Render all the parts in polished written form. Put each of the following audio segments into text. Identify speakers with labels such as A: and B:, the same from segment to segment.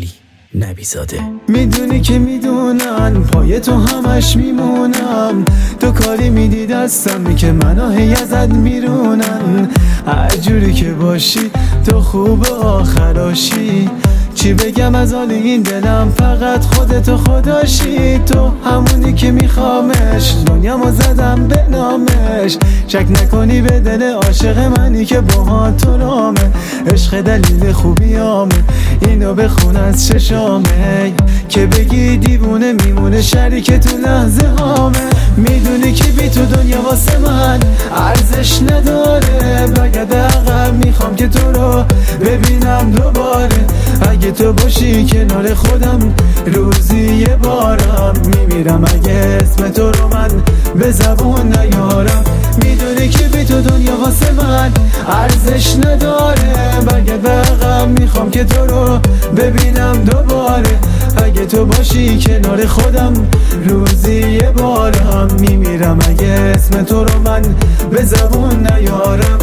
A: علی نبیزاده.
B: میدونی که میدونن پای تو همش میمونم، تو کاری میدی دستم که منو هی ازت میرونن. هر جوری که باشی تو خوب آخراشی، چی بگم از حال این دلم فقط خودتو خداشی. تو همونی که میخوامش، دنیامو زدم به نامش. شک نکنی به دل عاشق منی که با تو رامه. عشق دلیل خوبیامه، اینو بخون از چشامه که بگی دیوونه میمونه شریک تو لحظه هامه. میدونی که بی تو دنیا واسه من ارزش نداره، بگرد عقب میخوام که تو رو ببینم دوباره. اگه تو باشی کنار خودم روزی یه بارم، میمیرم اگه اسم تو رو من به زبون نیارم. میدونی که بی تو دنیا واسه من ارزش نداره، بگرد عقب میخوام که تو رو ببینم دوباره. اگه تو باشی کنار خودم روزی یه بارم، میمیرم اگه اسم تو رو من به زبون نیارم.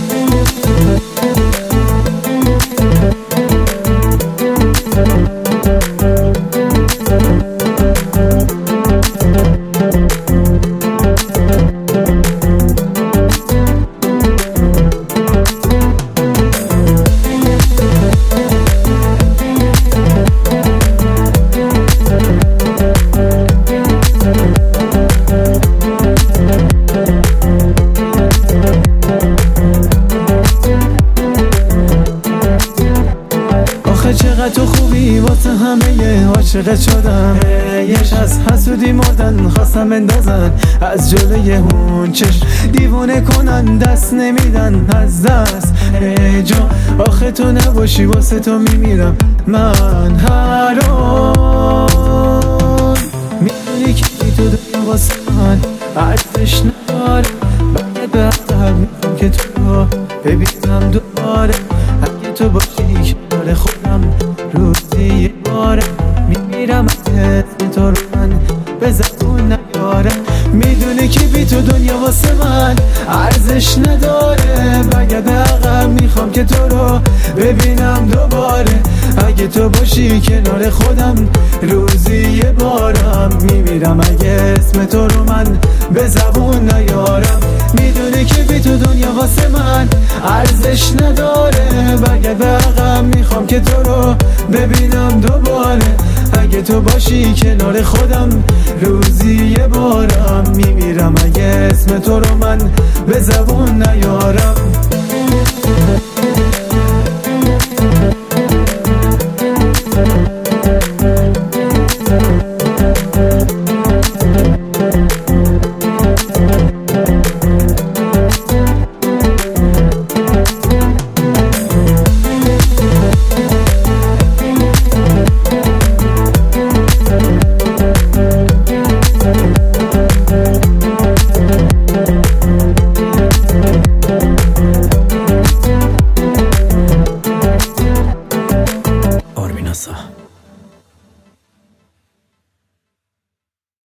B: چقدر تو خوبی واسه همه عاشقت شدم. یش از حسودی مردن خواستم بندازن از جلوی اون چشم، دیوونه کنن دست نمیدن از دست. ای جان آخه تو نباشی واسه تو میمیرم من هر آن. میدونی که تو دنیا واسه من ارزش نداره، باید به عقب میخوام که تو رو ببینم دوباره. اگه تو باشی کنار خودم روزی یه باره، میمیرم اسم تو رو من به زبون نیارم. میدونی که بی تو دنیا واسه من ارزش نداره، بگرد عقب میخوام که تو رو ببینم دوباره. اگه تو باشی کنار خودم روزی یه بارم، میمیرم اگه اسم تو رو من به زبون نیارم. میدونی که بی تو دنیا واسه من ارزش نداره، بگرد عقب میخوام که تو رو ببینم دوباره. اگه تو باشی کنار خودم روزی یه بارم، میمیرم اگه اسم تو رو من به زبون نیارم.